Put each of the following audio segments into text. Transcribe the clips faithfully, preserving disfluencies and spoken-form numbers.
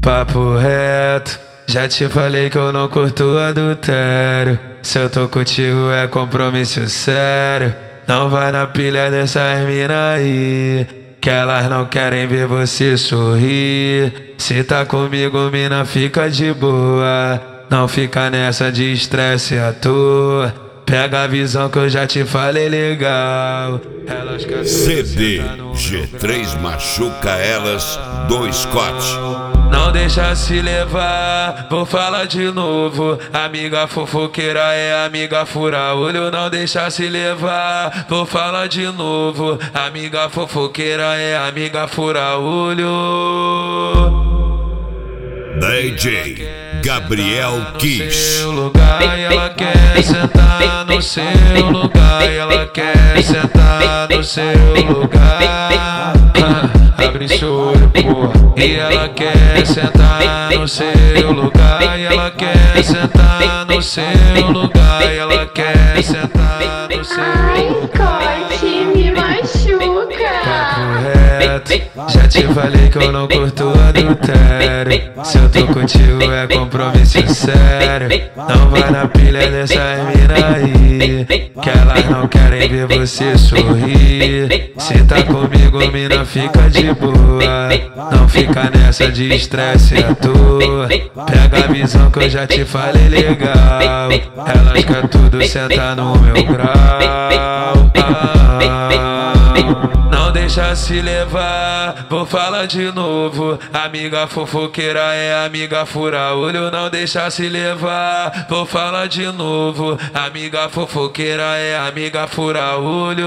Papo reto, já te falei que eu não curto adultério. Se eu tô contigo é compromisso sério. Não vai na pilha dessas mina aí, que elas não querem ver você sorrir. Se tá comigo, mina, fica de boa. Não fica nessa de estresse à toa. Pega a visão que eu já te falei legal. Elas querem C D G três Machuca Elas do Scott. Não deixa se levar, vou falar de novo. Amiga fofoqueira é amiga fura olho. Não deixa se levar, vou falar de novo. Amiga fofoqueira é amiga fura olho. D J Gabriel Kiss. Lugar, ela quer sentar no seu lugar. Ela quer sentar no seu lugar. Abre seu olho, porra. E ela quer sentar no seu lugar. E ela quer sentar no seu lugar. E ela quer sentar no seu lugar. Ai, Scott, me machuca. Papo reto, já te falei que eu não curto adultério. Se eu tô contigo é compromisso sério. Não vai na pilha dessas mina aí, que elas não querem ver você sorrir. Se tá comigo, mina, fica de boa. Não fica nessa de estresse à toa. Pega a visão que eu já te falei legal. Elas querem tudo sentar no meu grau. Não deixa se levar, vou falar de novo. Amiga fofoqueira é amiga fura olho. Não deixa se levar, vou falar de novo. Amiga fofoqueira é amiga fura olho.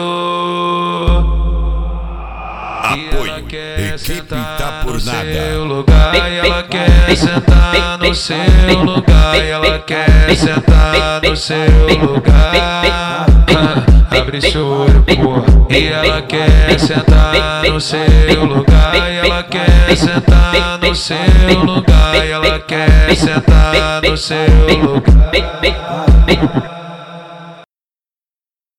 Apoio, equipe tá por nada. Lugar, e ela quer sentar no seu lugar. E ela quer sentar no seu lugar. Abre seu olho, porra. E ela quer sentar no seu lugar. E ela quer sentar no seu lugar. E ela quer sentar no seu lugar.